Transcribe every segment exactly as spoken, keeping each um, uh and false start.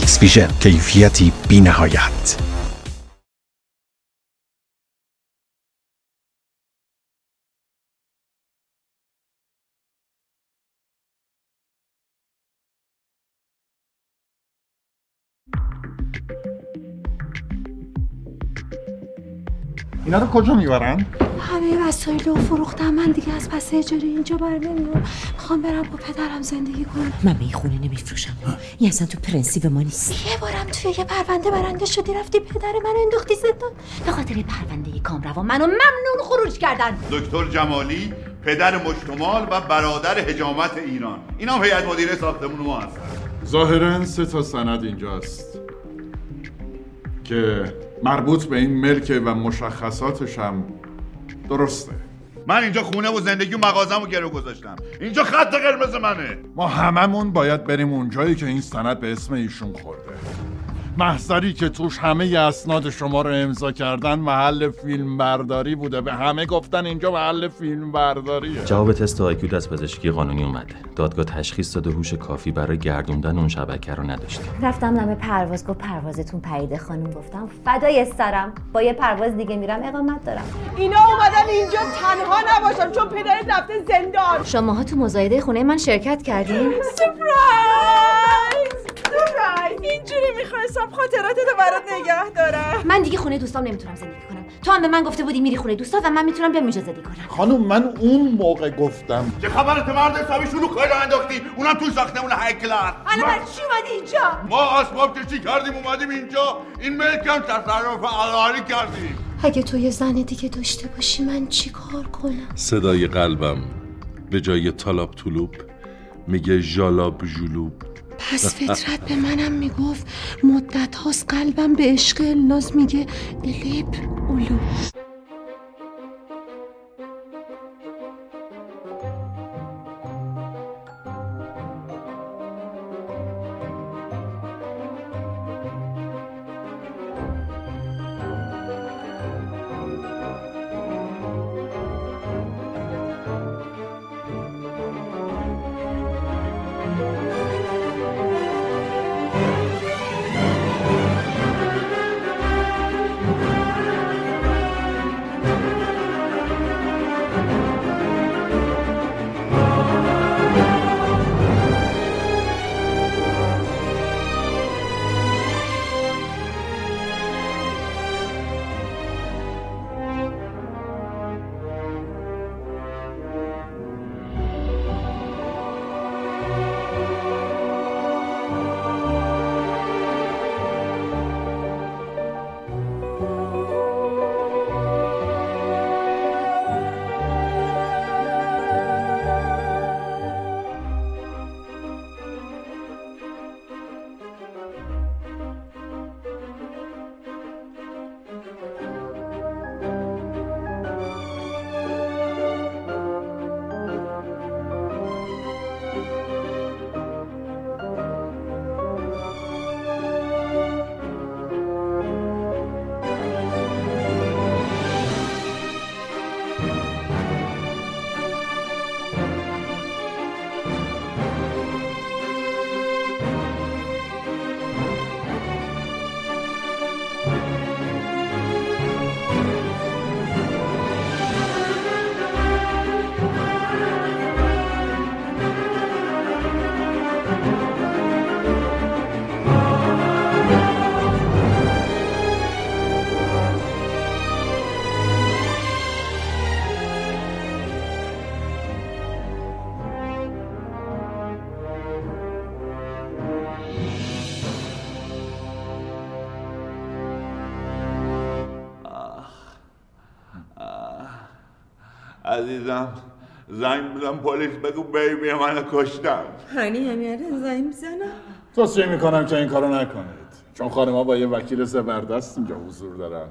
ایکس ویژن، کیفیتی بی نهایت. اینا رو کجا میبرن؟ همه وسایل رو فروختم. من دیگه از پس اجاره اینجا بر نمیام. میخوام برم با پدرم زندگی کنم. من به این خونه نمیفروشم. این اصلا تو پرنسیپ ما نیست. یه بارم توی یه پرونده برنده شدی رفتی پدر منو انداختی زندان. به خاطر پرونده کامروان منو ممنون خروج کردن. دکتر جمالی پدر مشتمال و برادر حجامت ایران. اینا هم هیئت مدیره ساختمون ما هستن. ظاهراً سه تا سند اینجاست که مربوط به این ملک و مشخصاتش هم درسته. من اینجا خونه و زندگی و مغازه‌مو گرو گذاشتم. اینجا خط قرمز منه. ما هممون باید بریم اونجایی که این سند به اسم ایشون خورده. محضری که توش همه اسناد شما رو امضا کردن محل فیلم برداری بوده. به همه گفتن اینجا محل فیلم برداریه. جواب تست آیکیو از پزشکی قانونی اومده. دادگاه تشخیص داده هوش کافی برای گردوندن اون شبکه رو نداشتیم. رفتم دم پرواز گفت پروازتون پریده خانم. گفتم فدای سرم، با یه پرواز دیگه میرم اقامت دارم. اینا اومدن اینجا تنها نباشن چون پدرت رفته زندان. شماها تو مزایده خونه من شرکت کردین؟ سورپرایز! سورپرایز! اینجوری میخواستم خاطراتتو برات نگه دارم. من دیگه خونه دوستام نمیتونم زندگی کنم. تو هم به من گفته بودی میری خونه دوستا و من میتونم بیام اینجا زندگی کنم. خانم من اون موقع گفتم چه خبرت مرد حسابی شروع کلا انداختی؟ اونم تو ساختمون های کلاس. الان برای چی اومدی اینجا؟ ما اسباب کشی کردیم اومدیم اینجا. این ملک هم تصرف الهی کردیم. اگه تو یه زن دیگه داشته باشی من چی کار کنم؟ صدای قلبم به جای طلاب طلوب میگه جالاب جلوب. پس فطرت به منم میگفت مدت هاست قلبم به عشق الناز میگه الیب اولو. عزیزم زنگ بزن پلیس بگو بیبی منو کشتم. هنی همیاره زنگ میزنم. توصیه میکنم که این کارو نکنید چون خانم‌ها با یه وکیل زبردست اینجا حضور دارن.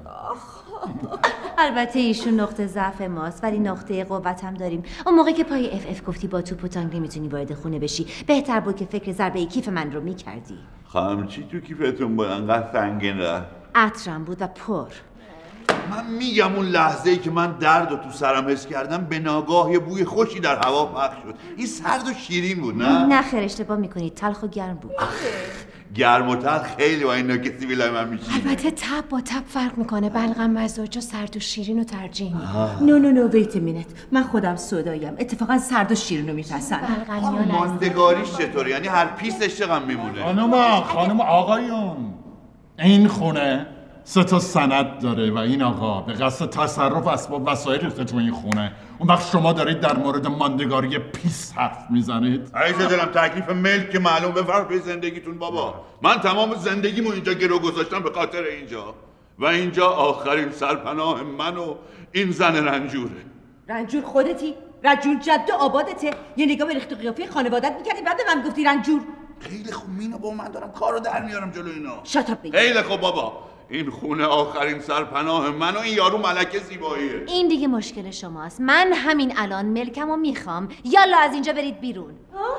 البته ایشون نقطه ضعف ماست ولی نقطه قوت هم داریم. اون موقع که پای اف اف گفتی با توپ و تانک نمیتونی وارد خونه بشی بهتر بود که فکر ضربه کیف من رو میکردی. خانم چی تو کیفتون بود انقدر سنگین رفت؟ عطرم بود و پر. من میگم اون لحظه ای که من درد رو تو سرم حس کردم به ناگاه یه بوی خوشی در هوا پخش شد. این سرد و شیرین بود نه؟ نه خیر اشتباه میکنید، تلخ و گرم بود. گرم و تر خیلی با این نوک سیبیلای من میشینه. البته تب با تب فرق میکنه. بلغم مزاج و سرد و شیرین رو ترجیح میدم. نو نو نو ویت مینت، من خودم سوداییم، اتفاقا سرد و شیرین رو میپسندم. ماندگاریش چطوره؟ یعنی هر پیسش چقدر میمونه؟ خانم خانم آقایون، این خونه سه تا سند داره و این آقا به قصد تصرف اسباب وسایل ریخته تو این خونه. اون وقت شما دارید در مورد ماندگاری پیس حرف میزنید؟ عزیز دلم تکلیف ملک که معلوم به فرق زندگیتون بابا. من تمام زندگیمو اینجا گرو گذاشتم به خاطر اینجا و اینجا آخرین سرپناه من و این زن رنجوره. رنجور خودتی؟ رنجور جد آبادته؟ یه نگاه به ریخت و قیافه خانوادت میکردی بعد من گفتی رنجور؟ خیلی خوب مینا با من دارم کارو در میارم جلو اینا. شاتاپ بگی. خیلی خوب بابا، این خونه آخرین سرپناه من و این یارو ملکه زیباییه. این دیگه مشکل شماست. من همین الان ملکمو میخوام. یالا از اینجا برید بیرون.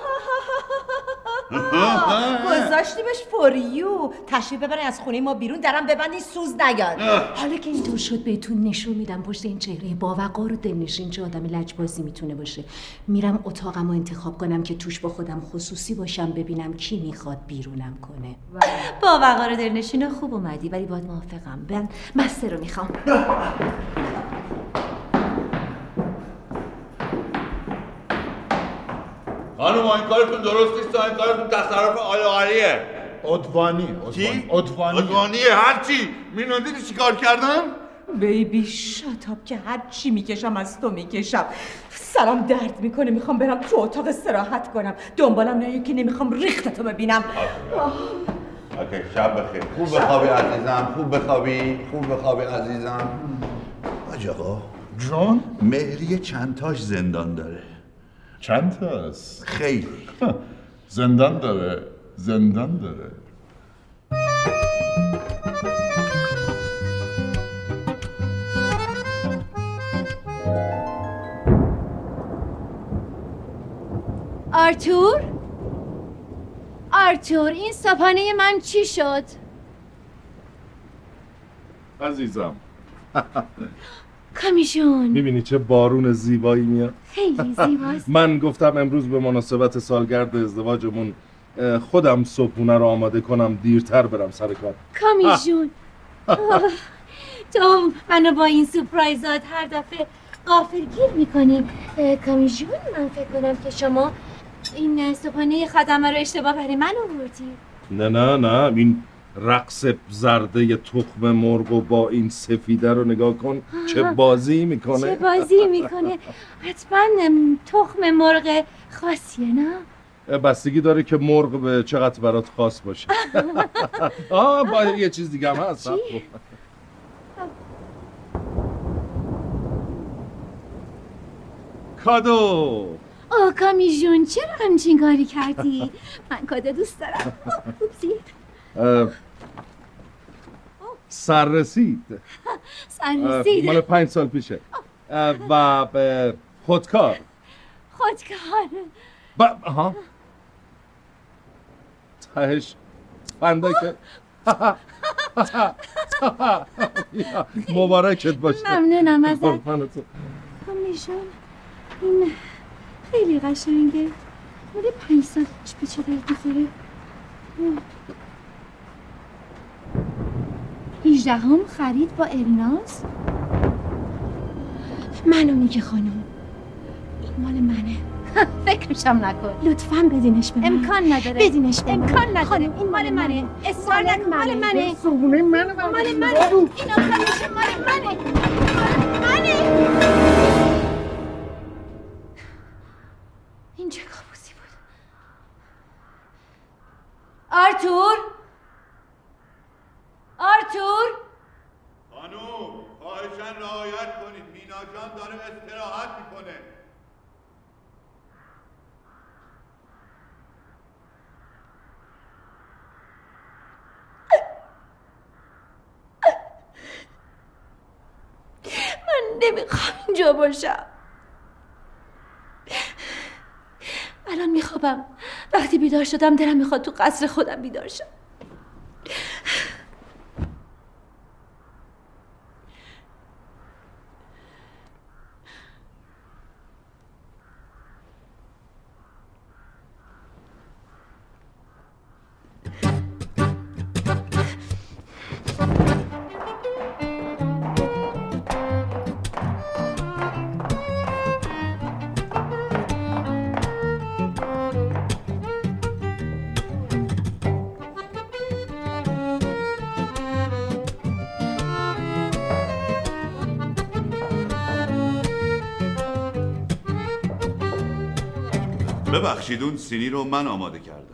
گذاشتیمش فور یو. تشریف ببرین از خونه ما بیرون، درم ببندین سوز نیاد. حالا که اینطور شد بهتون نشون میدم پشت این چهره باوقار و دلنشین چه آدم لجبازی میتونه باشه. میرم اتاقم رو انتخاب کنم که توش با خودم خصوصی باشم، ببینم کی میخواد بیرونم کنه. باوقار و دلنشین خوب اومدی ولی باید موافقم. من مسته رو میخوام. خانم این کارتون درست نیست، این کارتون تصرف آلاغریه. عدوانی. چی؟ عدوانی. عدوانیه هرچی. مینا دیدی چی کار کردن؟ بیبی شاتاپ که هر چی میکشم از تو میکشم. سرم درد میکنه، میخوام برم تو اتاق استراحت کنم. دنبالم نه که نمیخوام ریختتو ببینم. اوکی شب بخیر. خوب بخوابی عزیزم، خوب بخوابی، خوب بخوابی عزیزم. حاج آقا جان؟ مهریه چند تاش زندان داره؟ چند تاست؟ خیلی. زندان داره، زندان داره. آرتور؟ آرتور این صبحانه من چی شد؟ عزیزم کامیشون میبینی چه بارون زیبایی میاد؟ خیلی زیباست. من گفتم امروز به مناسبت سالگرد ازدواجمون خودم صبحونه رو آماده کنم، دیرتر برم سر کار. کامیشون تو منو با این سورپرایزات هر دفعه غافلگیر میکنی. کامیشون من فکر کنم که شما این صبحانه خدمه رو اشتباه برای من آوردی. نه نه نه، این رقص زرده تخم مرغ و با این سفیده رو نگاه کن چه بازی میکنه. چه بازی میکنه. حتما تخم مرغ خاصیه نه؟ بستگی داره که مرغ به چقدر برات خاص باشه. آه با یه چیز دیگه هم هست. کادو. اوه کامیشون چرا همچین کاری کردی؟ من کادو دوست دارم. سررسید سررسید مال پنج سال پیشه و خودکار. خودکار با ها تهش فندکه. مبارکت باشه. ممنونم ازت کامیشون. این خیلی قشنگه. مال پنج سال به چه درد میخوره؟ هیجدهم خرید با الناز. منو میگه خانم، این مال منه. فکرشم نکن. لطفاً بدینش به من. امکان نداره. بدینش به من. امکان نداره. خانم این مال منه. اصرار نکن. مال منه. صبونه منه. مال منه. اینا کارش مال منه. مال منه. این چه کابوسی بود؟ آرتور؟ آرتور؟ خانوم خواهشاً رعایت کنید، مینا جان داره استراحت میکنه. من نمیخوام اینجا باشم. الان میخوابم. وقتی بیدار شدم دلم میخواد تو قصر خودم بیدار شم. ببخشید اون سینی رو من آماده کردم.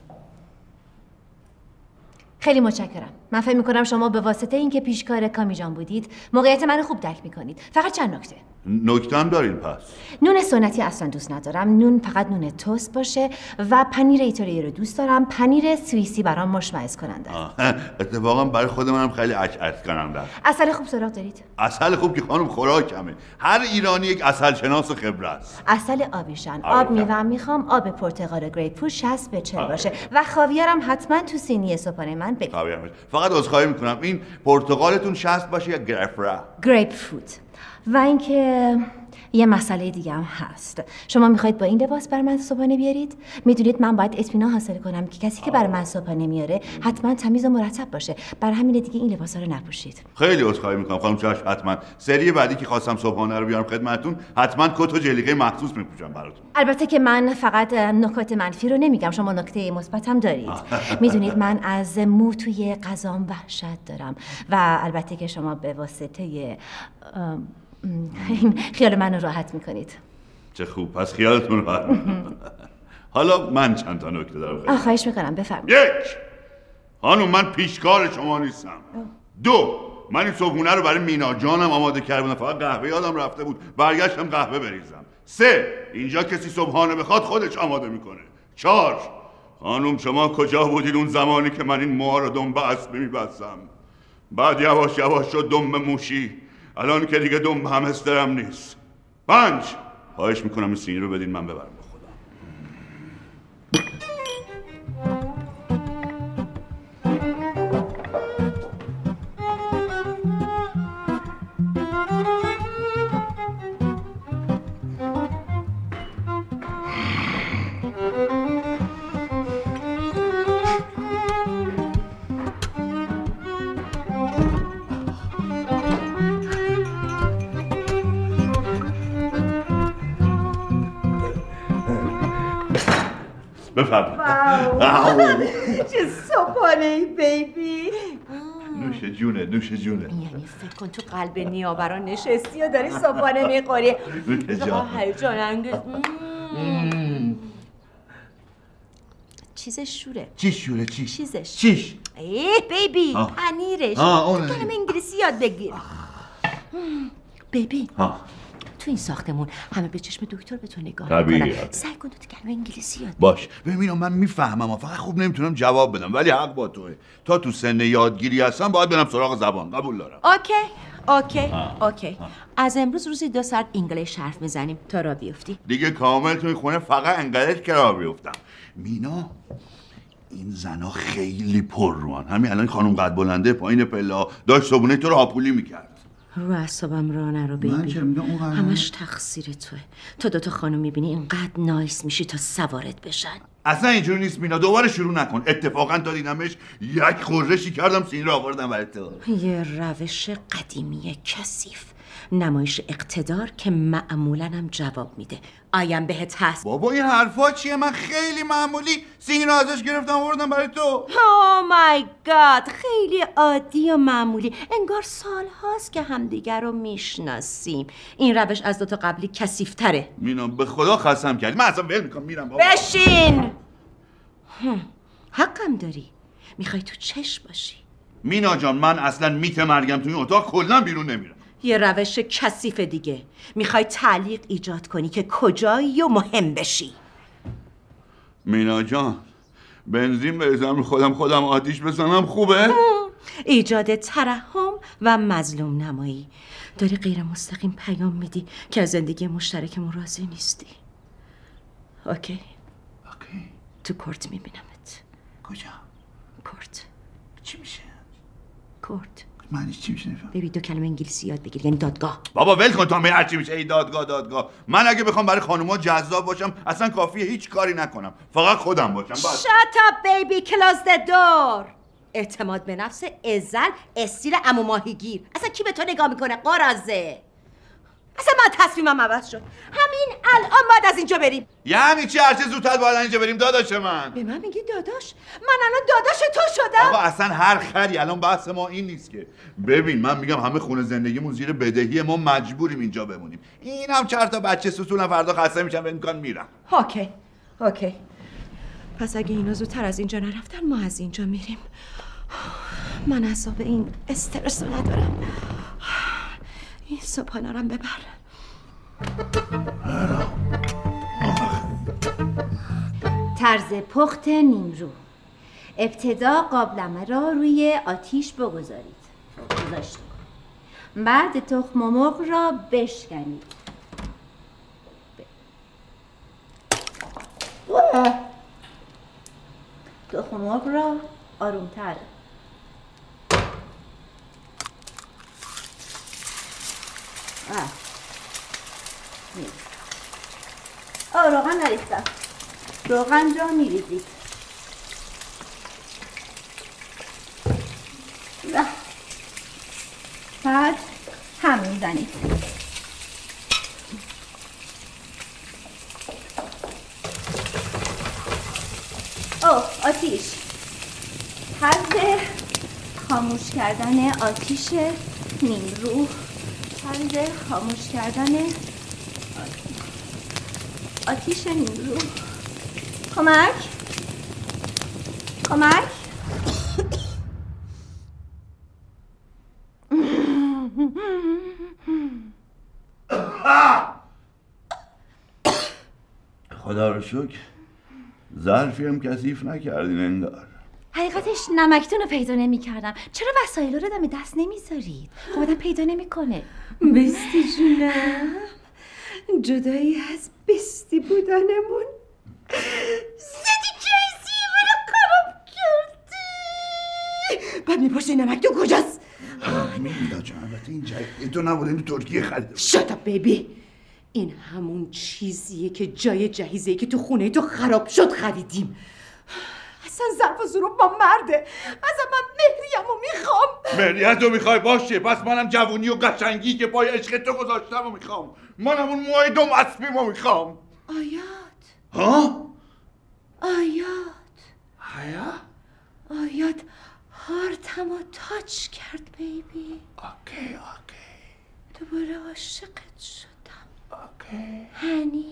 خیلی متشکرم. من فکر می‌کنم شما به واسطه اینکه پیشکار کامی جان بودید موقعیت منو خوب درک می‌کنید. فقط چند نکته. نکته هم دارین پس؟ نون سنتی اصلا دوست ندارم. نون فقط نون توست باشه و پنیر ایتالیایی رو دوست دارم. پنیر سوئیسی برام مشمئز کننده. اتفاقا برای خود منم خیلی اشعث کننده. عسل خوب سراغ دارید؟ عسل خوب که خانم خوراکمه. هر ایرانی یک عسل شناس خبره است. عسل آبیشان. آب میوه میخوام. آب پرتقال گریپ فروت شصت به چهل باشه و خاویارم حتما تو سینی صبحانه من بگید. فقط عذرخواهی میکنم این پرتقالتون شصت باشه یا گریپ فروت؟ گریپ فروت. و اینکه یه مسئله دیگه هم هست. شما میخواید با این لباس برای من صبحانه بیارید؟ میدونید من باید اطمینان حاصل کنم که کسی که برای من صبحانه میاره حتما تمیز و مرتب باشه. برای همین دیگه این لباسا رو نپوشید. خیلی عذرخواهی میکنم خانم چش. حتما سری بعدی که خواستم صبحانه رو بیارم خدمتتون حتما کت و جلیقه مخصوص میپوشم براتون. البته که من فقط نکات منفی رو نمیگم، شما نکته مثبت هم دارید. میدونید من از مو توی غذام وحشت دارم و البته که شما به واسطه این خیال منو راحت میکنید. چه خوب، پس خیالتون راحت. حالا من چند تا نکته دارم. خواهش میکنم بفرمایید. یک، خانم من پیشکار شما نیستم. دو، من این صبحونه رو برای مینا جانم آماده کرده بودم، فقط قهوه یادم رفته بود برگشتم قهوه بریزم. سه، اینجا کسی صبحانه بخواد خودش آماده میکنه. چهار، خانم شما کجا بودید اون زمانی که من این موها رو دنب اسبی میبستم؟ بعد یواش یواش شد دنب موشی، الان که دیگه دنب همسترم نیست. پنج، خواهش میکنم این سینی رو بدین من ببرم به خودم. بفرمایید. چه صبحانه ای بیبی. نوش جونه نوش جونه. یعنی فکر کن تو قلب نیاورا نشستی و داری صبحانه میخوری. جان هیجان انگیز. چیزش شوره. چی شوره چی؟ چیزش. چیش؟ ای بیبی پنیرش. کلمه انگلیسی یاد بگیر. بیبی تو این ساختمون همه به چشم دکتر به تو نگاه میکنن. سعی کن تو کلمه انگلیسی یاد باش. ببینم من میفهمم فقط خوب نمیتونم جواب بدم، ولی حق با توه. تا تو سن یادگیری هستم باید برم سراغ زبان. قبول دارم. اوکی اوکی اوکی. از امروز روزی دو ساعت انگلیس حرف میزنیم تا را بیفتی. دیگه کامل توی خونه فقط انگلیس که را بیفتم. مینا این زنا خیلی پر روان. همین الان خانم قد بلنده پایین پلا داشت صبونه تو رو هاپولی میکرد. رو اعصابم را نرو بیبی. همش تقصیر توه. تا دوتا خانم میبینی اینقدر نایس میشی تا سوارت بشن. اصلا اینجوری نیست مینا، دوباره شروع نکن. اتفاقا تا دیدمش یک خورشی کردم سینی رو آوردم برای تو. یه روش قدیمی کثیف، نمایش اقتدار که معمولا هم جواب میده. آیم بهت هست. بابا این حرفا چیه؟ من خیلی معمولی سینی رو ازش گرفتم آوردم برای تو. او مای گاد، خیلی عادی و معمولی، انگار سال هاست که همدیگر رو میشناسیم. این روش از دوتا قبلی کثیف‌تره. مینا به خدا قسم کردی من اصلا ول میکنم میرم بابا. بشین. حقم داری، میخوای تو چشم باشی. مینا جان من اصلا میت مرگم تو این اتاق کلا بیرون نمیرم. یه روش کثیف دیگه، میخوای تعلیق ایجاد کنی که کجایی و مهم بشی. مینا جان بنزین بریزم خودم خودم آتیش بزنم خوبه؟ ایجاد ترحم و مظلوم نمایی. داری غیر مستقیم پیام میدی که از زندگی مشترکمون راضی نیستی. اوکی؟ اوکی. تو کورت میبینمت. کجا؟ کورت. چی میشه؟ کورت. معنیش چی میشه نفهم؟ ببین دو کلمه انگلیسی یاد بگیر، یعنی دادگاه. بابا ول کن تو هم هر چی میشه ای دادگاه دادگاه. من اگه بخوام برای خانوما جذاب باشم اصلا کافیه هیچ کاری نکنم، فقط خودم باشم. بس. Shut up baby, close the door. اعتماد به نفس ازل استیل عمو ماهیگیر. اصلا کی به تو نگاه میکنه قرازه؟ اصلا من تصمیمم عوض شد. همین الان باید از اینجا بریم. یعنی چی هر چه زودتر باید اینجا بریم داداش من؟ به من میگی داداش؟ من الان داداش تو شدم؟ آقا اصلا هر خری الان بحث ما این نیست که. ببین من میگم همه خونه زندگیمون زیر بدهی ما مجبوریم اینجا بمونیم. این هم چهار تا بچه سوسولن فردا خسته میشن ول میکنن میرن. اوکی اوکی، پس اگه اینا زودتر از اینجا نرفتن ما از اینجا میریم. من اعصاب این استرس رو ندارم. این صبحانه رو ببر. طرز پخت نیمرو. ابتدا قابلمه را روی آتیش بگذارید. گذاشتید. بعد تخم مرغ را بشکنید. تخم مرغ را آرومتر. آه روغن نریختم. روغن جا میریزید. بعد هم میزنید. اوه آتیش. طرز خاموش کردن آتیش نیمرو. طرز خاموش کردن آتیش نیمرو. کمک کمک خدا رو شکر ظرفی هم کثیف نکردین انگار. حقیقتش نمکتون رو پیدا نمی کردم. چرا وسایل رو دم دست نمیذارید؟ خب آدم پیدا نمی کنه. بستی جونم، جدایی از بستی بودنمون زدی کیسی منو خراب کردی. بعد میپرسی نمک تو کجاست؟ میلا جان البته این جایی تو نبوده، این تو ترکیه خریده. شت اپ بیبی، این همون چیزیه که جای جهیزه‌ای که تو خونه تو خراب شد خریدیم. اصلا ظرف و ظروف با مرده. اصلا من مهریمو میخوام. مهریت رو میخوای؟ باشه، پس منم جوونی و قشنگی که پای عشق تو گذاشتم و میخوام. منم اون موهای دوم اسبیمو میخوام. آیات ها؟ آیات هیا؟ آیات هارتمو تاچ کرد بیبی. اوکی اوکی دوباره عاشقت شدم. اوکی هنی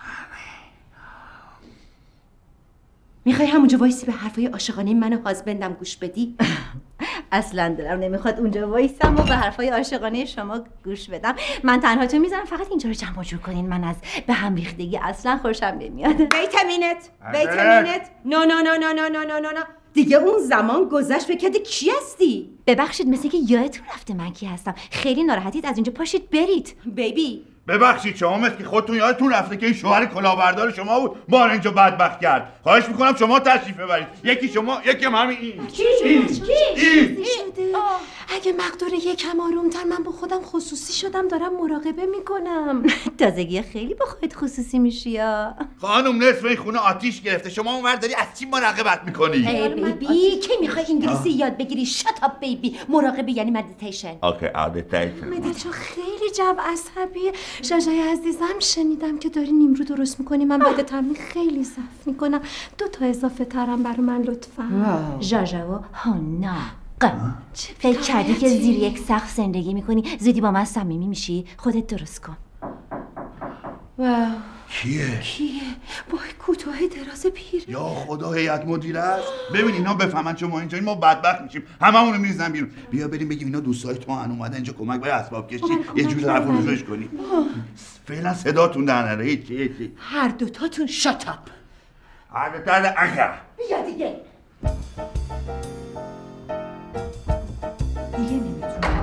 میخوای همونجا وایسی به حرفای عاشقانه من و هازبندم گوش بدی؟ اصلا دلم نمیخواد اونجا وایسم و به حرفای عاشقانه شما گوش بدم. من تنها تو میذارم فقط اینجا رو جمع جور کنین. من از به هم ریختگی اصلا خوشم نمیاد. Wait a minute Wait a minute No no no no no no no no دیگه اون زمان گذشت. فکر کردی کی هستی؟ ببخشید مثل که یادتون رفته من کی هستم. خیلی ناراحتید، از اینجا پاشید برید. بیبی ببخشید شما مثل که خودتون یادتون رفته که این شوهر کلاهبردار شما بود ما رو اینجا بدبخت کرد. خواهش میکنم شما تشریف ببرید. یکی شما یکی هم همین این. کی شده؟ چی شده؟ اگه مقدار یکم آرومتر، من با خودم خصوصی شدم دارم مراقبه میکنم. تازگی خیلی با خودت خصوصی میشی یا خانم نصف این خونه آتیش گرفته، شما اونور داری از چی مراقبت میکنی؟ ای بیبی کی میخوای انگلیسی یاد بگیری؟ شات اپ بیبی. مراقبه یعنی مدیتیشن. اوکی مدیتیشن. مدیتیشن خیلی جو عصبیه. شجای عزیزم شنیدم که داری نیمرو درست میکنی. من بعد تمرین خیلی ضعف میکنم. دو تا اضافه ترم برای من لطفا. ژاژا و هانا فکر کردی که زیر یک سقف زندگی میکنی زودی با من صمیمی میشی؟ خودت درست کن. واو کیه؟ کیه؟ با کوتاه دراز پیر. یا خدا هیئت مدیره است. ببین اینا بفهمن چون ما اینجا ما بدبخت میشیم. هممون میریزن بیرون. بیا بریم بگیم اینا دوستای تو ان اومدن اینجا کمک برای اسباب کشی یه جور حرف روزش کنی. فعلا صداتون در نره. هیچ هیچ. هر دوتاتون شات اپ. هر دوتاتون اگه بیا دیگه. دیگه نمیتونم.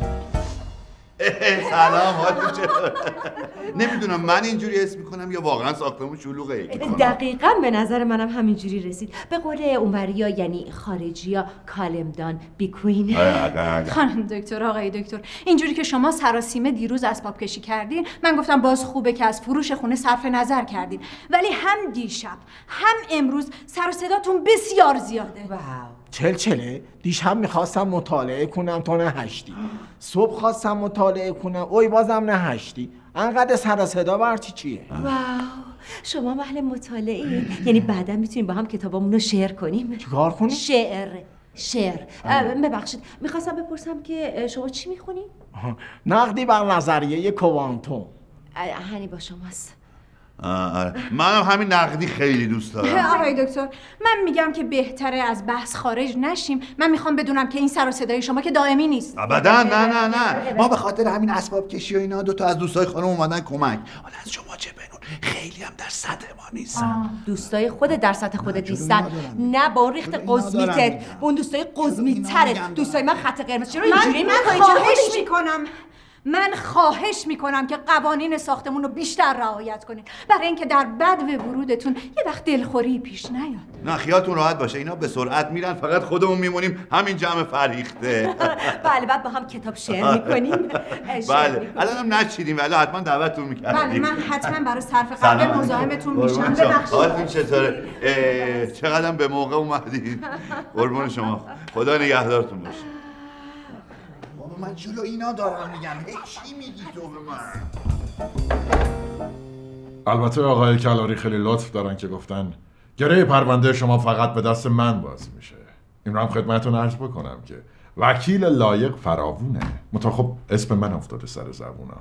سلام حالت چطور؟ نمیدونم من اینجوری حس میکنم یا واقعا ساختمون شلوغه. دقیقاً به نظر منم همینجوری رسید. به قول اونوریا یعنی خارجیا کالمدان بیکوین. خانم دکتر، آقای دکتر، اینجوری که شما سراسیمه دیروز اسباب کشی کردین، من گفتم باز خوبه که از فروش خونه صرف نظر کردین، ولی هم دیشب هم امروز سر و صداتون بسیار زیاده. واو. چل چله دیشب میخواستم مطالعه کنم تا نهشتی، صبح خواستم مطالعه کنم اوی بازم نهشتی. انقدر سر و صدا برچی چیه؟ واو، شما اهل مطالعه، یعنی بعدا میتونیم با هم کتابامون رو شعر کنیم. چیکار کنیم؟ شعر شعر ببخشید میخواستم بپرسم که شما چی میخونی؟ نقدی بر نظریه کوانتوم. هنی با شماست. منم همین نقدی خیلی دوست دارم. آقای دکتر من میگم که بهتره از بحث خارج نشیم. من میخوام بدونم که این سر و صدای شما که دائمی نیست. ابدا نه نه نه ما به خاطر همین اسباب کشی و اینا دو تا از دوستای خانم اومدن کمک. حالا از شما چه بنون خیلی هم در سطح ما نیستن. دوستای خودت در سطح خودت نیستن. نه با اون ریخت قزمیتت، با اون دوستای قزمیترت. دوستای من خط قرمز. چرا اینجوری میکنی؟ خواهش میکنم من خواهش میکنم که قوانین ساختمون رو بیشتر رعایت کنید برای اینکه در بدو ورودتون یه وقت دلخوری پیش نیاد. نه خیالتون راحت باشه، اینا به سرعت میرن، فقط خودمون میمونیم همین جمع فرهیخته. بله بعد با هم کتاب شعر میکنیم. بله الان هم نچیدیم ولی حتما دعوتتون میکردیم. بله من حتما برای صرف قهوه مزاحمتون میشم. ببخشید. حالتون چطوره؟ چقدر به موقع اومدید. قربون شما، خدا نگهدارتون باشه. من جلو اینا دارم میگم هی چی میگی تو به من؟ البته آقای کلاری خیلی لطف دارن که گفتن گره پرونده شما فقط به دست من باز میشه. این رو هم خدمتتون عرض بکنم که وکیل لایق فراوونه، منتها خب اسم من افتاده سر زبونا.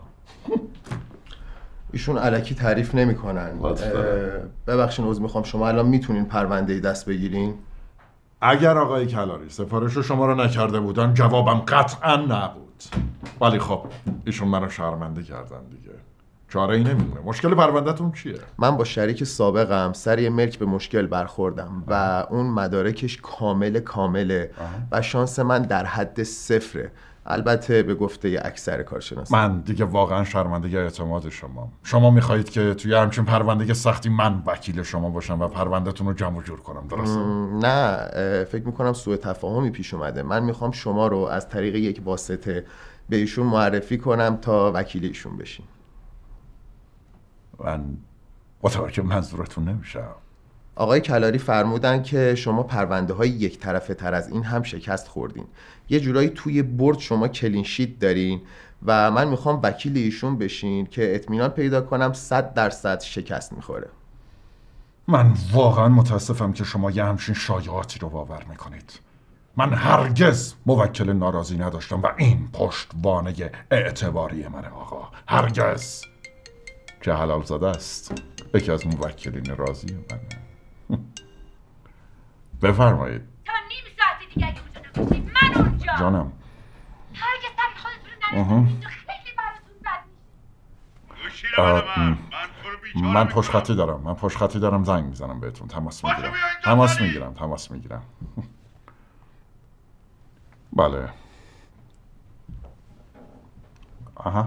ایشون الکی تعریف نمیکنن. ببخشید عذر میخوام، شما الان میتونین پرونده دست بگیرین؟ اگر آقای کلاری سفارش شما رو نکرده بودن جوابم قطعا نبود، ولی خب ایشون منو شرمنده کردن دیگه، چاره ای نمیمونه. مشکل پروندهتون چیه؟ من با شریک سابقم سر یه ملک به مشکل برخوردم و اون مدارکش کامل کامله و شانس من در حد صفره، البته به گفته اکثر کارشناسان. من دیگه واقعا شرمنده اعتماد شما. شما میخواهید که توی همچین پرونده سختی من وکیل شما باشم و پروندهتون رو جمع جور کنم، درسته؟ نه فکر میکنم سوء تفاهمی پیش اومده. من میخوام شما رو از طریق یک واسطه به ایشون معرفی کنم تا وکیل ایشون بشین. من متوجه منظورتون نمیشم. آقای کلاری فرمودن که شما پرونده های یک طرفه تر از این هم شکست خوردین. یه جورایی توی برد شما کلین شیت دارین و من میخوام وکیل ایشون بشین که اطمینان پیدا کنم صد درصد شکست میخوره. من واقعا متاسفم که شما یه همچین شایعاتی رو باور میکنید. من هرگز موکل ناراضی نداشتم و این پشتوانه اعتباری منه آقا، هرگز. که حلال زاده است یکی از موکلین راضی منه. بفرمایید. تا نیم ساعتی دیگه اگه اونجا نباشید من اونجا جانم. هرگز سر خودتون رو نرسید، خیلی براتون بد میشه. من پشت خطی دارم من پشت خطی دارم زنگ میزنم بهتون، تماس میگیرم تماس میگیرم تماس میگیرم بله. آها.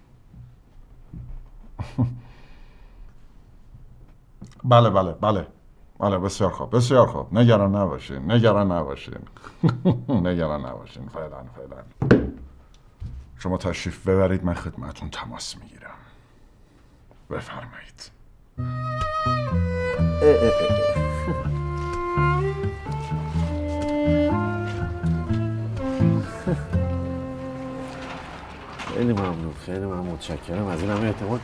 بله بله بله بله بسیار خوب بسیار خوب، نگران نباشین نگران نباشین نگران نباشین. فعلا فعلا شما تشریف ببرید، من خدمتون تماس میگیرم. بفرمایید. خیلی ممنون خیلی ممنون متشکرم از این همه اعتماد.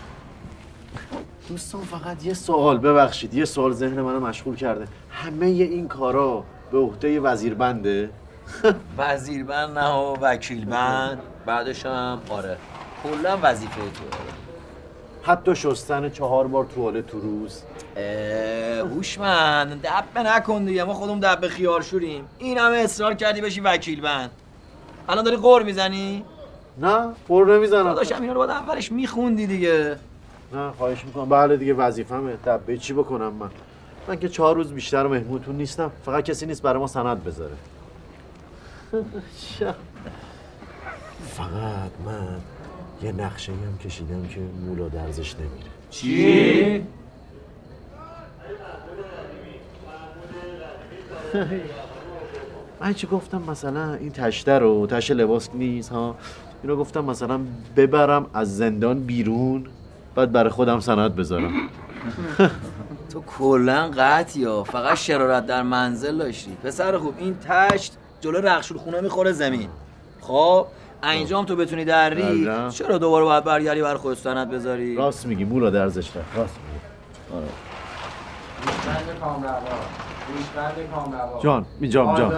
دوستان فقط یه سوال، ببخشید یه سوال ذهن منو مشغول کرده. همه این کارا به عهده وزیربنده؟ وزیربند نه و وکیلبند، بعدش هم آره کلا وظیفه تو. حتی شستن چهار بار توالت تو روز؟ هوشمند دبه نکن دیگه، ما خودمون دبه خیار شوریم. این همه اصرار کردی بشی وکیلبند، الان داری قور میزنی؟ نه قور نمیزنم. داشتم اینا رو باید اولش میخوندی دیگه. نه خواهش میکنم. بله دیگه وظیفمه، دبه چی بکنم من؟ من که چهار روز بیشتر مهمونتون نیستم، فقط کسی نیست برای ما سند بذاره. فقط من یه نقشه هم کشیدم که مولا درزش نمیره. چی؟ من چی گفتم مثلا این تشته رو، تشه لباس نیست ها، اینو گفتم مثلا ببرم از زندان بیرون بعد برای خودم سند بذارم. تو کلن قطعی ها، فقط شرارت در منزل داشتی. پسر خوب این تشت جلو رخشور خونه میخوره زمین. خب انجام تو بتونی دری، چرا دوباره باید برگردی برای خودت سند بذاری؟ راست میگی مولا درزش ده. راست میگی. آره. ریشبند کامروا ریشبند کامروا جان میجام جان.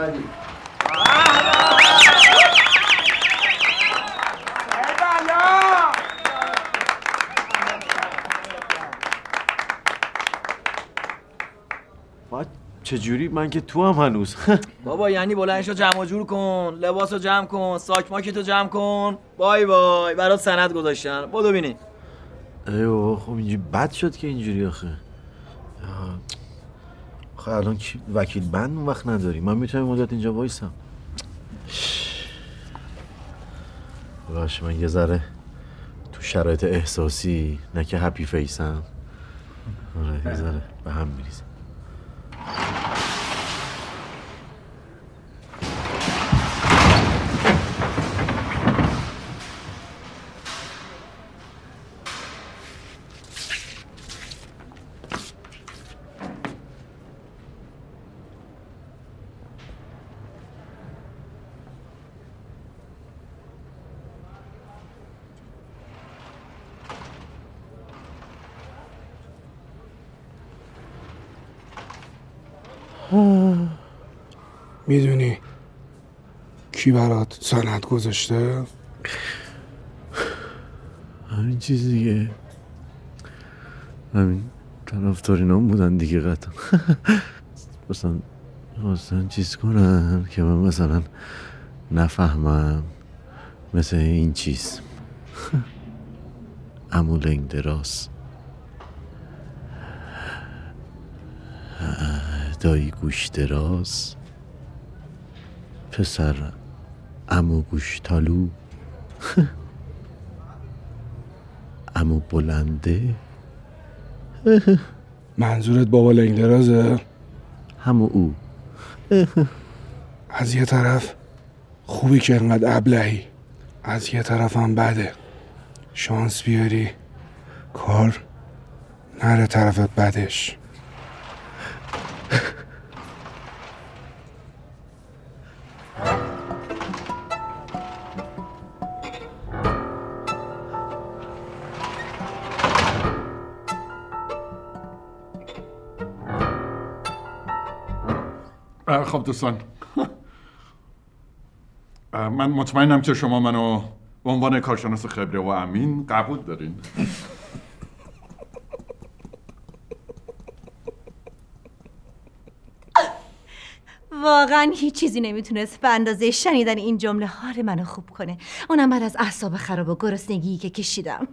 چجوری؟ من که تو هم هنوز. بابا یعنی بلند شو جمع جور کن، لباسو جمع کن، ساک ماکتو جمع کن. بای بای، برات سند گذاشتن. بدو ببینی. ای بابا خب اینجوری بد شد که اینجوری آخه. آخه الان کی وکیل بند اون وقت نداری. من میتونم مدت اینجا وایسم. باشه من یه ذره تو شرایط احساسی نه که هپی فیسم. آره یه ذره به هم میریزم. میدونی کی برات سند گذاشته؟ همین چیز دیگه، همین طرفدارینام بودن دیگه قطعا. مثلا مثلا چیز کنن که من مثلا نفهمم، مثل این چیز عمو لنگ دراز، دایی گوش دراز، پسر عمو گوش تالو، عمو بلنده. منظورت بابا لنگ درازه؟ همو او. از یه طرف خوبی که انقدر ابلهی، از یه طرف هم بده. شانس بیاری کار نره طرفت بدش. خب دوستان، من مطمئنم که شما منو به عنوان کارشناس خبره و امین قبول دارین. واقعا هیچ چیزی نمیتونست به اندازه شنیدن این جمله حال منو خوب کنه، اونم بعد از اعصاب خراب و گرسنگی که کشیدم.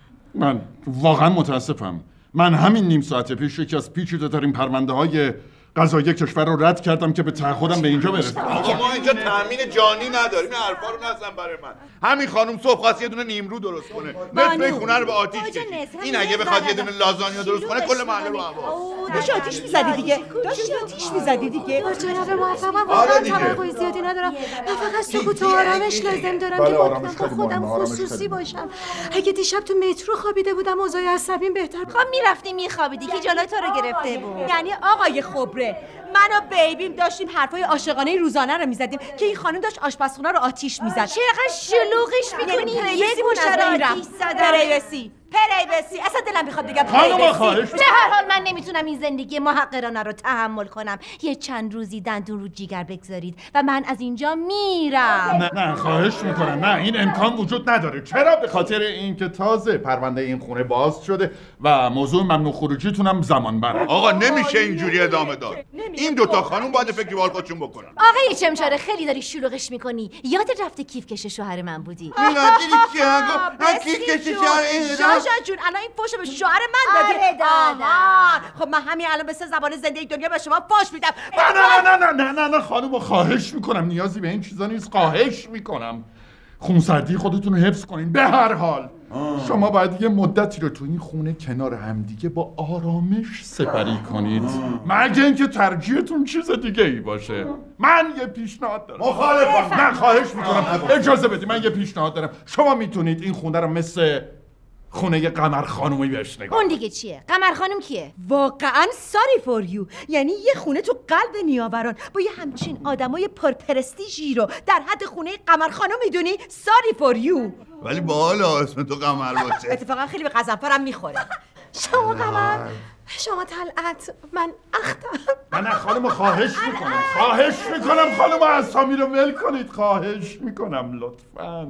من واقعا متاسفم. من همین نیم ساعت پیش یکی از پیچیده‌ترین پرونده های قضایی کشور رو رد کردم که به تعهدم به اینجا برسه. آقا ما اینجا تامین جانی نداریم، این حرفا رو نزن برای من. همین خانم صبح خواست یه دونه نیمرو درست کنه، نصف این خونه رو به آتیش کشید. این اگه بخواد یه دونه لازانیا درست کنه کل محله رو هوا. داشت آتیش می‌زدی دیگه. داشت آتیش می‌زدی دیگه. جناب موفقم واقعا توقع زیادی ندارم. من فقط سکوت و آرامش لازم دارم که بتونم با خودم خصوصی باشم. اگه دیشب تو مترو خوابیده بودم اوضاع عصبیم بهتر. خب میرفتی میخوابیدی که جلوی تو رو گرفته بود. یعنی آقای خبره من و بیبیم داشتیم حرفای عاشقانه روزانه رو میزدیم که این خانم داشت آشپزخونه رو آتیش میزد. چقدر شلوغش میکنی؟ یه بود از آتیش زدم. پریوسی پریوسی اصلا دلم میخواد بگم پریوسی. به هر حال من نمیتونم این زندگی محقرانه رو تحمل کنم. یه چند روزی دندون رو جیگر بگذارید و من از اینجا میرم. نه نه خواهش میکنم، نه این امکان وجود نداره. چرا؟ به خاطر اینکه تازه پرونده این خونه باز شده و موضوع ممنوع خروجیتونم زمان بره. آقا نمیشه اینجوری ادامه داد. این دوتا خانوم باید فکری بال خودشون بکنن. آقای چمچاره خیلی داری شلوغش میکنی. یادت رفته کیف کش شوهر من بودی؟ مینا دیدی چی آقا؟ کیف کش شوهر این شاشا جون الان این فوشو به شوهر من دادی. آره دادم. خب من همین الان به سه زبان زندگی دنیا به شما فوش میدم. نه نه نه نه نه نه خانوم خواهش میکنم، نیازی به این چیزا نیست. خواهش میکنم خونسردی خودتون رو حفظ کنین. به هر حال آه. شما باید یه مدتی رو تو این خونه کنار همدیگه با آرامش سپری کنید، مگه اینکه ترجیحتون چیز دیگه ای باشه. من یه پیشنهاد دارم. مخالفم. نه خواهش میکنم اجازه بدید. من یه پیشنهاد دارم. شما میتونید این خونه رو مثل خونه قمر خانومی بهش نگاه. اون دیگه چیه؟ قمر خانم کیه؟ واقعا ساری فور یو. یعنی یه خونه تو قلب نیاوران با یه همچین آدمای پرپرستیژی رو در حد خونه قمر خانم میدونی؟ ساری فور یو. ولی بالا اسم تو قمر باشه. اتفاقا خیلی به غضنفرم میخوره. شما قمر، شما طلعت، من اختم. نه نه خانم خواهش میکنم، خواهش میکنم خانم اسامی رو ول کنید. خواهش میکنم لطفاً.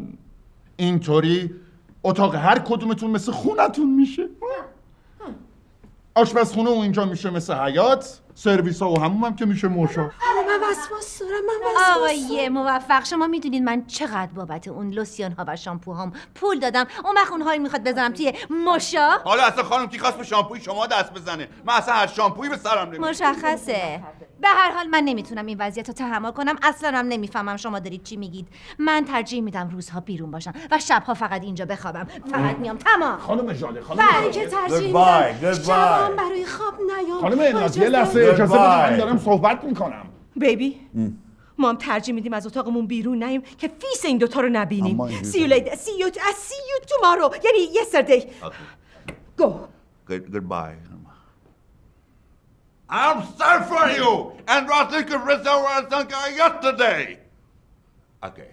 اینطوری اتاق هر کدومتون مثل خونتون میشه. آشپزخونه اون اینجا میشه مثل حیاط سرویس ها و همون هم که میشه موشا. من وسواس دارم، من وسواس آقای موفق، شما میدونید من چقدر بابت اون لوسیون ها و شامپوهام پول دادم. اون وقت اونهایی میخواد بزنم توی مشا. حالا اصلا خانم کی خواست به شامپوی شما دست بزنه؟ من اصلا هر شامپویی به سرم نمیاد. مشخصه. به هر حال من نمیتونم این وضعیت رو تحمل کنم. اصلا هم نمیفهمم شما دارید چی میگید. من ترجیح میدم روزها بیرون باشم و شبها فقط اینجا بخوابم. فقط میام. تمام. خانم ژاله، خانم برای که ترجیح میدم شبام برای خواب نیام. خانم الناز یه لحظه اجازه بده، من دارم صحبت میکنم. بیبی ما هم ترجیح میدیم از اتاقمون بیرون نیم که فیس این دوتا رو نبینیم. See you later. See you. I see you tomorrow. یعنی yesterday. Go. Good, goodbye. I'm sorry for you and Rosalind could reserve us yesterday. Okay.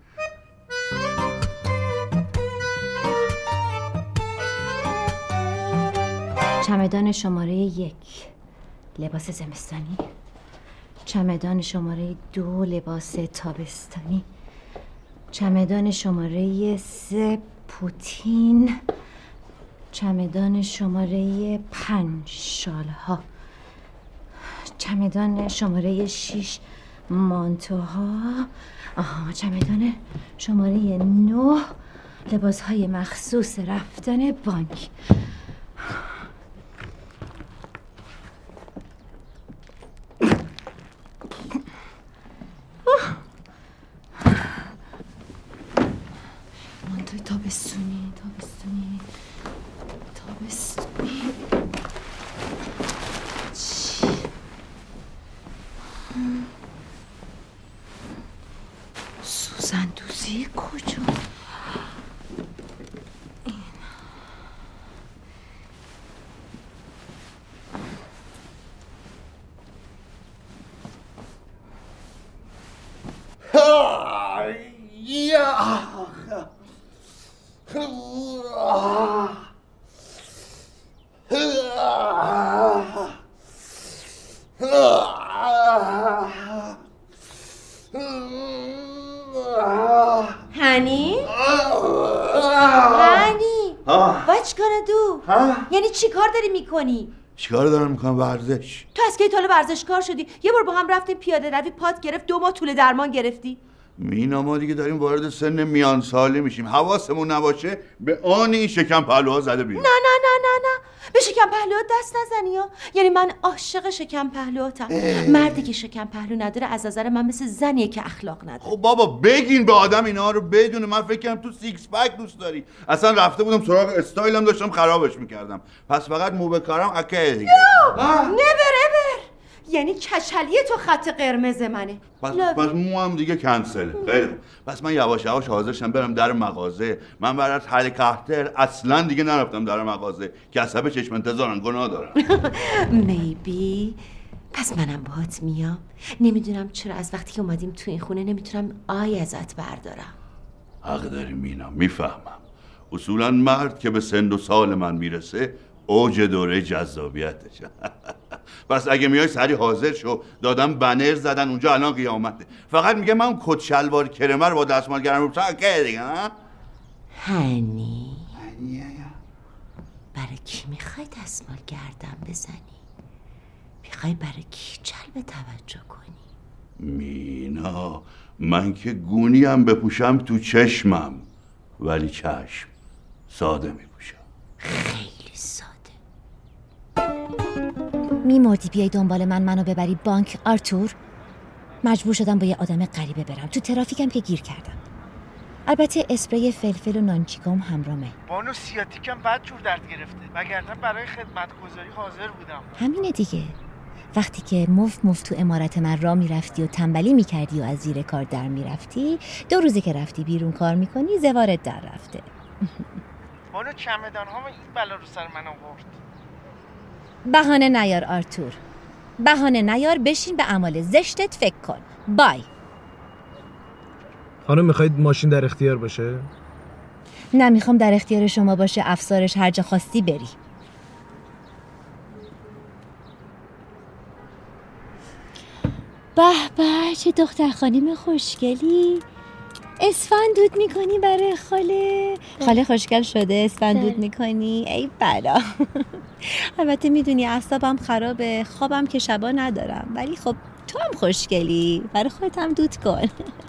چمدان شماره یک لباس زمستانی، چمدان شماره دو لباس تابستانی، چمدان شماره سه پوتین، چمدان شماره پنج شالها، چمدان شماره شیش مانتوها، آها چمدان شماره نه لباسهای مخصوص رفتن بانک. مانتوی تابستونی تابستونی تابستونی چی؟ سوزن دوزی کجا؟ هنی؟ هنی؟ What you gonna do؟ یعنی چی کار داری میکنی؟ چیکار دارم میکنم؟ ورزش. تو از کی تا حالا ورزشکار شدی؟ یه بار با هم رفتیم پیاده روی، پات گرفت، دو ماه طول درمان گرفتی. مینا ما دیگه داریم وارد سن میان سالی میشیم، حواسمون نباشه به آن این شکم پهلوها زده بیرون. نه نه نه نه نه به شکم پهلوها دست نزنی ها. یعنی من عاشق شکم پهلوهاتم. مردی که شکم پهلو نداره از نظر من مثل زنیه که اخلاق نداره. خب بابا بگین به آدم اینا رو بدونه. من فکر کنم تو سیکس پک دوست داری. اصلا رفته بودم سراغ استایلم داشتم خرابش میکردم. پس فقط مو بکارم اوکی دیگه. نو نور ایور. یعنی کچلی تو خط قرمز منه. پس پس مو هم دیگه کنسل. خیلی پس من یواش یواش حاضر شم برم در مغازه. من برای هلیکاپتر اصلا دیگه نرفتم در مغازه که عصب چشم انتظارن گناه دارم. میبی پس منم باهات میام. نمیدونم چرا از وقتی که اومدیم تو این خونه نمیتونم آی ازت بردارم. حق داری مینا، میفهمم. اصولا مرد که به سن و سال من میرسه اوج دوره جذابیتش. پس اگه میای سری حاضر شو، دادم بنر زدن اونجا الان قیامته. فقط میگه من کت شلوار کرمر با دستمال گرم رو تا که دیگه. ها هنی برای کی میخوای دستمال گردم بزنی؟ میخوای برای کی جلب توجه کنی؟ مینا من که گونیم بپوشم تو چشمم، ولی چشم ساده میپوشم. خیلی ساده. میمردی بیای دنبال من منو ببری بانک آرتور؟ مجبور شدم با یه آدم غریبه برم تو ترافیکم که گیر کردم. البته اسپری فلفل و نانچیکام همراهمه. بانو سیاتیکم بد جور درد گرفته، وگرنه برای خدمتگزاری حاضر بودم. همینه دیگه. وقتی که مفت مفت تو امارت من را میرفتی و تنبلی میکردی و از زیر کار در میرفتی، دو روزی که رفتی بیرون کار میکنی زوارت در رفته. بانو چمدان ها این بلا رو سر من آورد. بهانه نیار آرتور، بهانه نیار. بشین به اعمال زشتت فکر کن. بای. خانم میخواید ماشین در اختیار باشه؟ نه میخوام در اختیار شما باشه، افسارش هر جا خواستی بری. به به چه دختر خانم خوشگلی. اسفند دود میکنی برای خاله؟ خاله خوشگل شده اسفند دود میکنی؟ ای بلا. البته میدونی اعصابم خرابه، خوابم که شبا ندارم، ولی خب تو هم خوشگلی، برای خودت هم دود کن.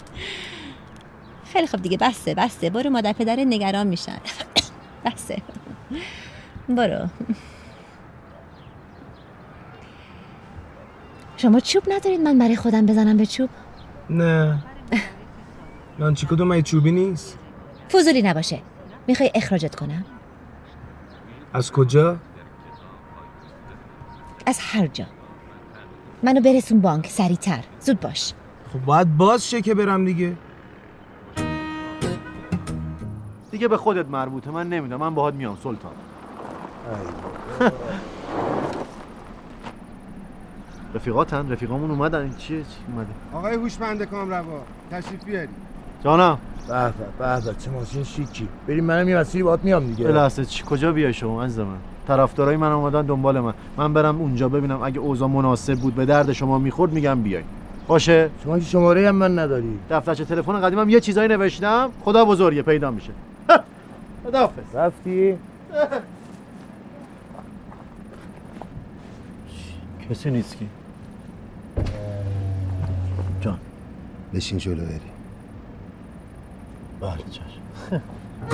خیلی خب دیگه، بسته بسته برو، مادر پدر نگران میشن. بسته برو. شما چوب ندارید من برای خودم بزنم به چوب؟ نه. لانچی کدوم مگه چوبی نیست؟ فضولی نباشه. میخوای اخراجت کنم؟ از کجا؟ از هر جا. منو برسون بانک سریعتر، زود باش. خب باید باز شه که برم دیگه. دیگه به خودت مربوطه، من نمیدونم، من باهات میام سلطان. رفیقاتن، رفیقامون اومدن. این چیه؟ چی اومده؟ آقای هوشمند کامروا تشریف بیاری. جانم. به به به چه ماشین شیکی. بریم منم یه مسیری باهات میام دیگه. یه لحظه، چی کجا بیای شما عزیز من؟ طرفدارای من اومدن دنبال من. من برم اونجا ببینم اگه اوضاع مناسب بود به درد شما میخورد میگم بیای. باشه؟ شما که شماره هم من نداری. دفترچه تلفن قدیمم یه چیزایی نوشتم، خدا بزرگه پیدا میشه. خداحافظ. رفتی؟ کسی نیست که. جان بشین جلو بری. بله چشم.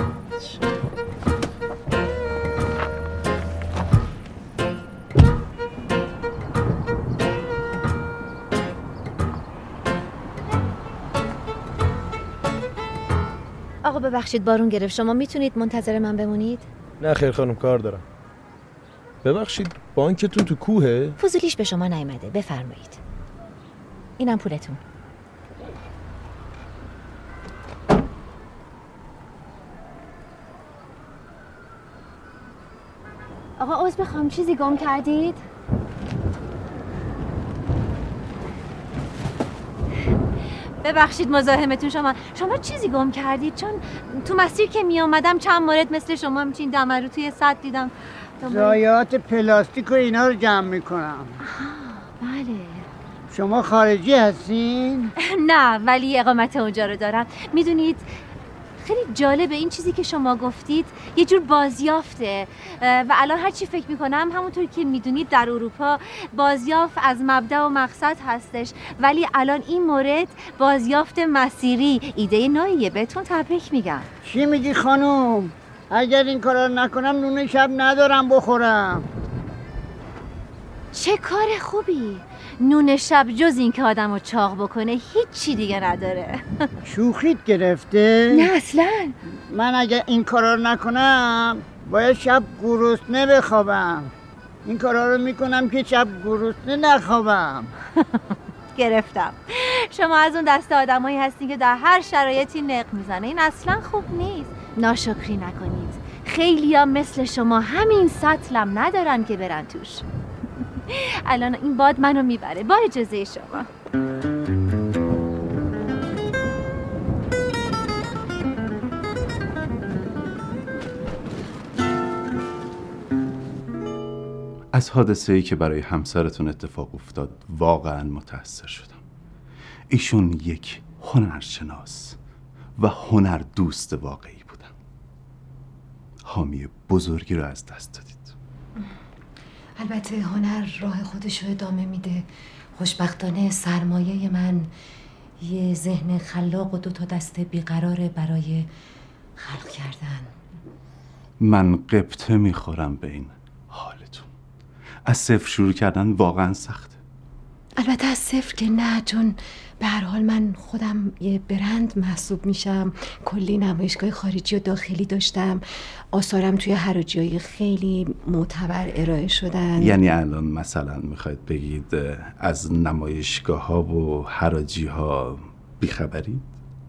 آقا ببخشید بارون گرفت، شما میتونید منتظر من بمونید؟ نه خیر خانم، کار دارم. ببخشید بانکتون تو کوهه؟ فضولیش به شما نیامده، بفرمایید. اینم پولتون. آقا عذر بخوام، چیزی گم کردید؟ ببخشید مزاحمتون شما. شما چیزی گم کردید؟ چون تو مسیر که می اومدم چند مورد مثل شما همچین دمرو توی سد دیدم. ضایعات پلاستیک و اینا رو جمع میکنم. بله. شما خارجی هستین؟ نه ولی اقامت اونجا رو دارم. میدونید خیلی جالبه این چیزی که شما گفتید، یه جور بازیافته و الان هر چی فکر میکنم همونطور که میدونید در اروپا بازیافت از مبدأ و مقصد هستش، ولی الان این مورد بازیافت مسیری، ایده نوعیه. بهتون تبریک میگم. چی میگی خانوم؟ اگر این کارا رو نکنم نون شب ندارم بخورم. چه کار خوبی. نون شب جز این که آدم رو چاق بکنه هیچ چی دیگه نداره. شوخیت گرفته؟ نه اصلا. من اگه این کارا رو نکنم باید شب گرسنه بخوابم. این کارا رو میکنم که شب گرسنه نخوابم. گرفتم. شما از اون دست آدمایی هستین که در هر شرایطی نق میزنه. این اصلا خوب نیست. ناشکری نکنید. خیلیا مثل شما همین سطلم ندارن که برن توش. الان این باد منو میبره. با اجازه شما. از حادثه‌ای که برای همسرتون اتفاق افتاد واقعا متأثر شدم. ایشون یک هنرشناس و هنر دوست واقعی بودن. حامی بزرگی رو از دست دادید. البته هنر راه خودش رو ادامه میده. خوشبختانه سرمایه من یه ذهن خلاق و دو تا دست بیقراره برای خلق کردن. من قبطه میخورم به این حالتون. از صفر شروع کردن واقعا سخته. البته از صفر که نه، چون به هر حال من خودم یه برند محسوب میشم. کلی نمایشگاه خارجی و داخلی داشتم. آثارم توی حراجی‌های خیلی معتبر ارائه شدن. یعنی الان مثلا میخواید بگید از نمایشگاه ها و حراجی ها بیخبرید؟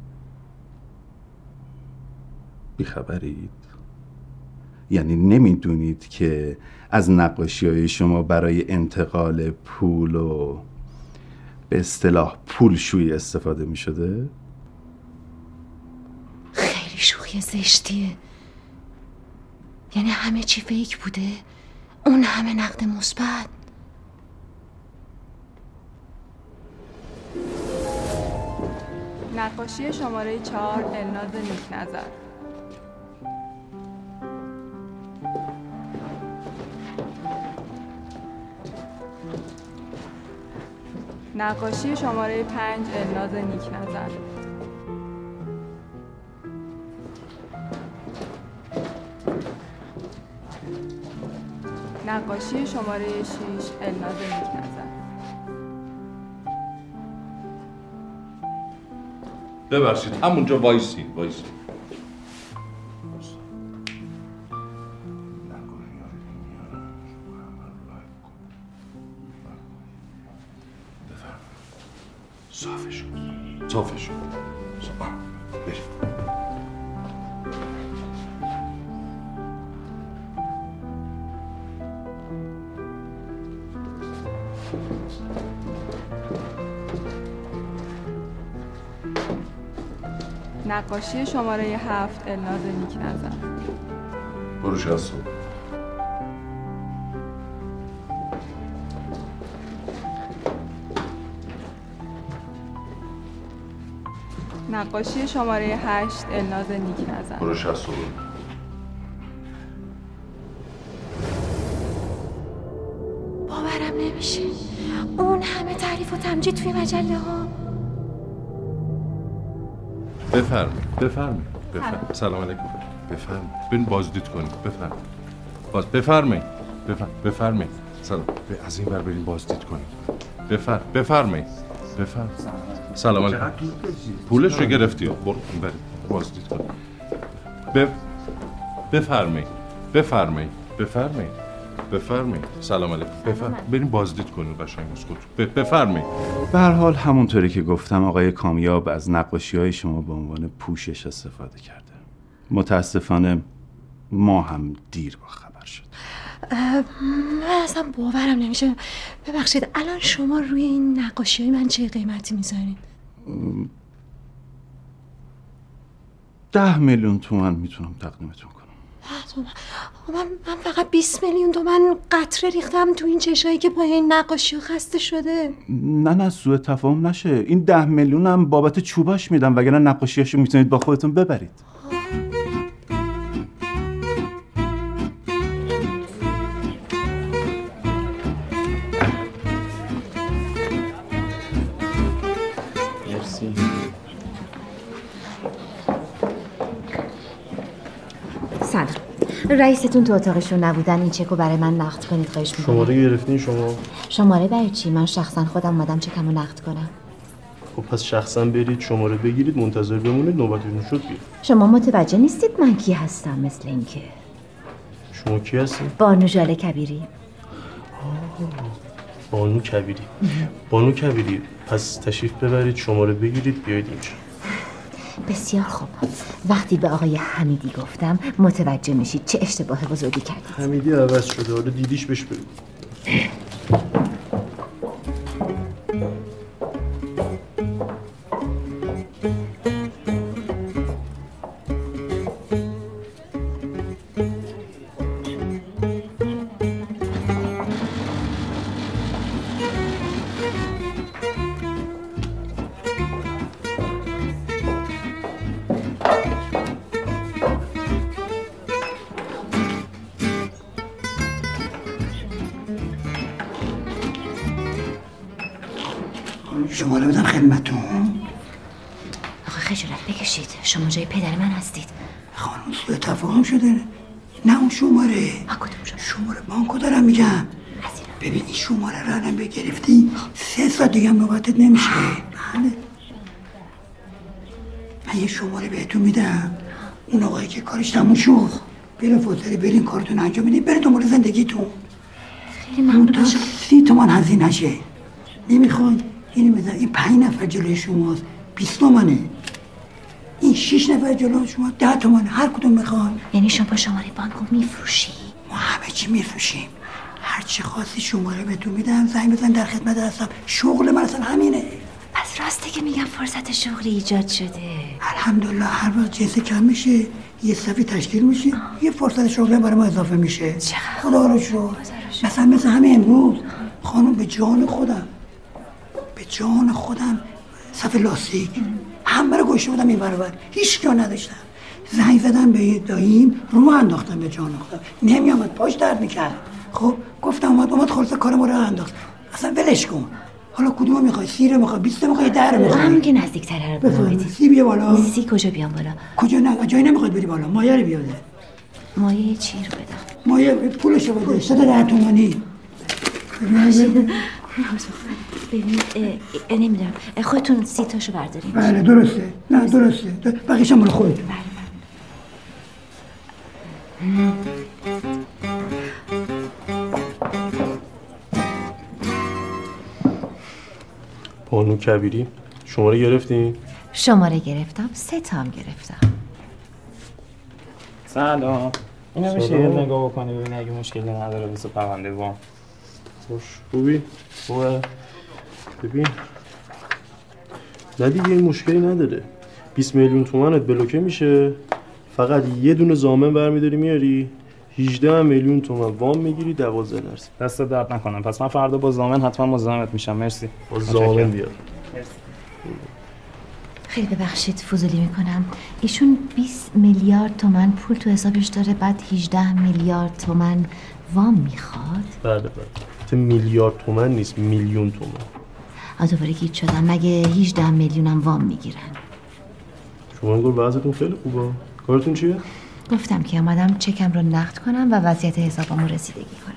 بیخبرید؟ یعنی نمیدونید که از نقاشی های شما برای انتقال پول و به اصطلاح پولشویی استفاده می شده؟ خیلی شوخی زشتیه. یعنی همه چی فیک بوده؟ اون همه نقد مثبت؟ نقاشی شماره چهار الناز نیکنظر. نقاشی شماره پنج الناز نیکنظر. نقاشی شماره شش الناز نیکنظر. ببخشید همونجا وایسین وایسین. صافه شد صافه شد بریم. نقاشی شماره هفت الناز نیکنظر. برو شستو. نقاشی شماره هشت الناز نیکنظر. برو شستو. باورم نمیشه اون همه تعریف و تمجید توی مجله ها. بفرمایید بفرمایید بفرمایید. سلام علیکم. بفرمایید برین بازدید کنید. بفرمایید باز بفرمایید بفرمایید بفرمایید. سلام از این ور برین بازدید کنید. بفر بفرمایید بفرمایید. سلام علیکم. پولش رو گرفتی ها. برو برید بازدید کنید. ب... بفرمایید بفرمایید بفرمایید بفرمایید. سلام علیکم. بفرمایید بریم بازدید کنید قشنگ اسکوت. بفرمایید. به هر حال همونطوری که گفتم آقای کامیاب از نقاشی‌های شما به عنوان پوشش استفاده کرده. متاسفانه ما هم دیر با خبر شد. من اصلا باورم نمیشه. ببخشید الان شما روی این نقاشی‌های من چه قیمتی میذارین؟ ده میلیون تومان میتونم تقدیمتون کنم. من من فقط بیست میلیون تومان قطره ریختم تو این چشایی که پای این نقاشی‌ها خسته شده. نه نه سوء تفاهم نشه. این ده میلیون هم بابت چوباش میدم وگرنه نقاشیاشو میتونید با خودتون ببرید. مرسی. سلام. رئیستون تو اتاقشون نبودن. این چکو برای من نقد کنید خواهش می‌کنم. شماره گرفتین شما؟ شماره برای چی؟ من شخصا خودم اومدم چکمو نقد کنم. خب پس شخصا برید شماره بگیرید منتظر بمونید نوبتتون شد بیاد. شما متوجه نیستید من کی هستم مثل اینکه. شما کی هستین؟ بانو ژاله کبیری. بانو کبیری. بانو کبیری پس تشریف ببرید شماره بگیرید بیاید اینجا. بسیار خوب. وقتی به آقای حمیدی گفتم متوجه میشید چه اشتباه بزرگی کردید. حمیدی عوض شده حالا دیدیش بهش بگو. شماره بدم خدمتون. آقا خجالت بکشید. شما جای پدر من هستید. خانم سوء تفاهم شده. نه اون شماره. کدوم شماره؟ شماره بانکو دارم میگم. ببین این شماره رو الان بگرفتی سه ساعت دیگه هم نوبتت نمیشه. بله. من یه شماره بهتون میدم. اون آقایی که کارش تموم شد بلا فاصله برین کارتون انجام بدین برین دنبال زندگیتون. خیلی ممنون. سی تومن هزینه شه. نمیخوای؟ اینو بزن. این پنج نفر جلوی شماست بیست تومنه. این شش نفر جلوی شما ده تومنه. هر کدوم میخوان. یعنی شما شماره بانکو میفروشی؟ ما همه چی میفروشیم. هر چی خواستی شماره بهتون میدم. زنگ بزن در خدمت هستم. شغل من اصلا همینه. پس راسته که میگم فرصت شغلی ایجاد شده. الحمدلله هر وقت جنس کم میشه یه صفی تشکیل میشه آه. یه فرصت شغلی برای ما اضافه میشه. خدا رو شکر. مثلا مثل همه امروز خانم به جان خودم به جان خودم صف لاستیک همه رو گشته بودم این برابر، هیچ جا نداشتم. زنگ زدم به داییم، رو انداختم به جان اختم، نمیامد، پاش درد میکرد. خب گفتم اومد اومد خلاص کار ما رو انداخت. اصلا ولش کن. حالا کدومو میخوای؟ سی رو میخوای؟ بیست رو میخوای؟ ده رو میخوای؟ همون که نزدیک‌تره رو بفرمایید. سی بیا بالا. سی کجا بیام بالا؟ کجا نه جایی نمیخواد بری بالا. مایه رو بیاده. مایه چی رو بدم؟ مایه پولشو بده. صد ده تومانی. ببینید نمیدونم خودتون سی تاشو بردارین. بله درسته. نه درسته. بقیه‌ش هم مال خودتون. بانو کبیری شماره گرفتین؟ شماره گرفتم، سه تا هم گرفتم. سلام. اینو میشه یه نگاه بکنی ببینی اگه مشکلی نداره واسه پرونده وام. خوش خوبی؟ خوبه. ببین نه دیگه این مشکلی نداره. بیست میلیون تومنت بلوکه میشه، فقط یه دونه ضامن برمیداری میاری، هجده میلیون تومن وام میگیری، دوازده درصد. دست درد نکنم. پس من فردا با ضامن حتما مزاحمت میشم. مرسی. با ضامن بیار. مرسی. خیلی ببخشید فضولی میکنم. ایشون بیست میلیارد تومن پول تو حسابش داره، بعد هجده میلیارد تومن وام میخواد. بله بله. تو میلیارد تومن نیست، میلیون تومن. آ دوباره گیج شدم. مگه هجده میلیون هم وام میگیرن؟ شما انگار وضعتون خیلی خوبه. کارتون چیه؟ گفتم که اومدم چکم رو نقد کنم و وضعیت حسابم رو رسیدگی کنم.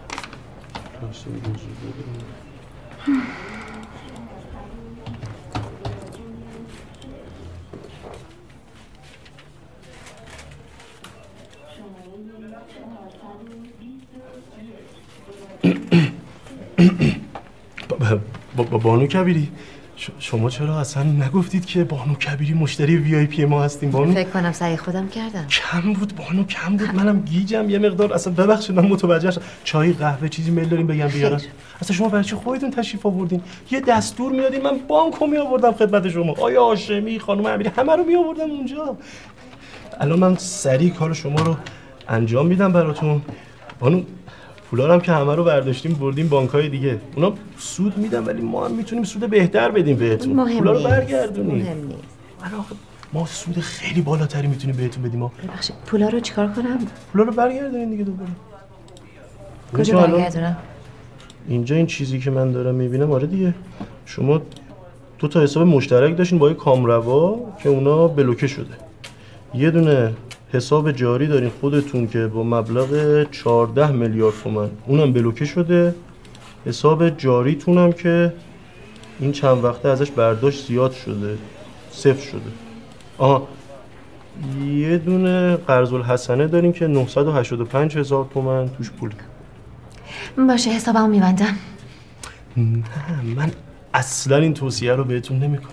با بانو کبیری شما چرا اصلا نگفتید که بانو کبیری مشتری وی آی پی ما هستیم؟ بانو فکر کنم سعی خودم کردم. کم بود بانو، کم بود. منم گیجم یه مقدار. اصلا ببخشید من متوجه شدم. چای قهوه چیزی میل دارین بگم بیارم؟ اصلا شما برای چی خودتون تشریف آوردین؟ یه دستور میادین من بانکو می آوردم خدمت شما. آیا هاشمی، خانم امیری، همه رو می آوردم اونجا. الان من سریع کار شما رو انجام میدم براتون. بانو پولا هم که همه رو برداشتیم بردیم بانک‌های دیگه. اونا سود میدن ولی ما هم میتونیم سود بهتر بدیم بهتون. پولا رو برگردونیم. مهم نیست. ما سود خیلی بالاتری میتونیم بهتون بدیم. ما ببخشید پولا رو چیکار کنم؟ پولا رو برگردونین دیگه دوباره. کجا برگردونم؟ اینجا این چیزی که من دارم میبینم آره دیگه. شما دو تا حساب مشترک داشتین با کامروا که اونا بلوکه شده. یه دونه حساب جاری دارین خودتون که با مبلغ چهارده میلیارد تومان اونم بلوکه شده. حساب جاریتون هم که این چند وقته ازش برداشت زیاد شده، صفر شده. آها یه دونه قرض الحسنه دارین که نهصد و هشتاد و پنج هزار تومان توش پول. باشه حسابمو میبندم. نه من اصلا این توصیه رو بهتون نمیکنم.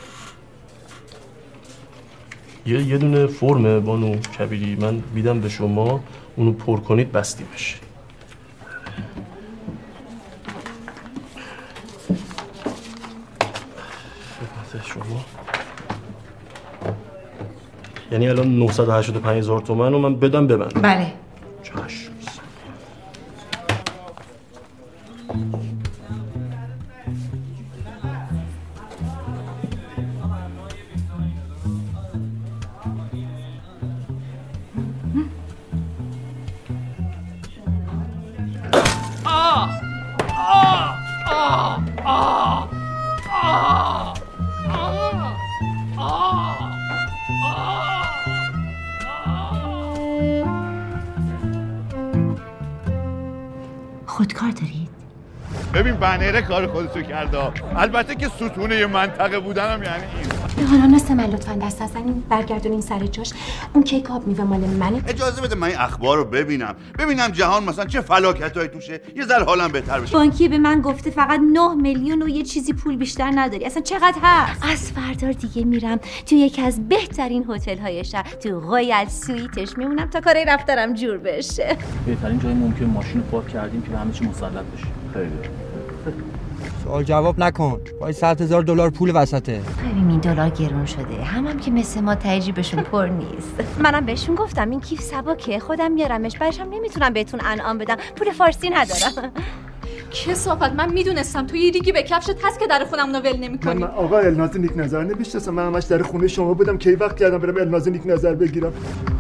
یه یه دونه فرمه بانو کبیری من میدم به شما، اونو پر کنید بستی بشه. خدمت شما. یعنی الان نهصد و هشتاد و پنج هزار تومان رو من بدم ببندم. بله. چشم. خودکار دارید؟ ببین بنره کار خودشو کرده. البته که ستونه منطقه بودنم یعنی این. حالا نست من لطفا دست اصلا برگردون این سر جاش. اون کیک آب میوه مال منه. اجازه بده من این اخبار رو ببینم ببینم جهان مثلا چه فلاکتایی توشه، یه ذره حالم بهتر بشه. بانکی به من گفته فقط نه میلیون و یه چیزی پول بیشتر نداری. اصلا چقدر هست؟ از فردا دیگه میرم تو یکی از بهترین هتل های شهر، تو رویال سویتش میمونم تا کارای رفتارم جور بشه. بهترین جای ممکن ماشین رو پارک کردیم که به همه چی مسلط بشه. خیلی سوال جواب نکن. وای صد هزار دلار پول وسطه. ببین دلار گرون شده. هم هم که مثل ما تجیبشون پر نیست. منم بهشون گفتم این کیف سبکه، خودم میارمش. بعدش هم نمیتونم بهتون انعام بدم. پول فارسی ندارم. کثافت، من میدونستم تو یه ریگی به کفشت هست که در خونم رو ول نمی‌کنی. من, من آقا الناز نیک نظر نمیشناسم. من همش در خونه شما بودم کی وقت کردم برم الناز نیک نظر بگیرم.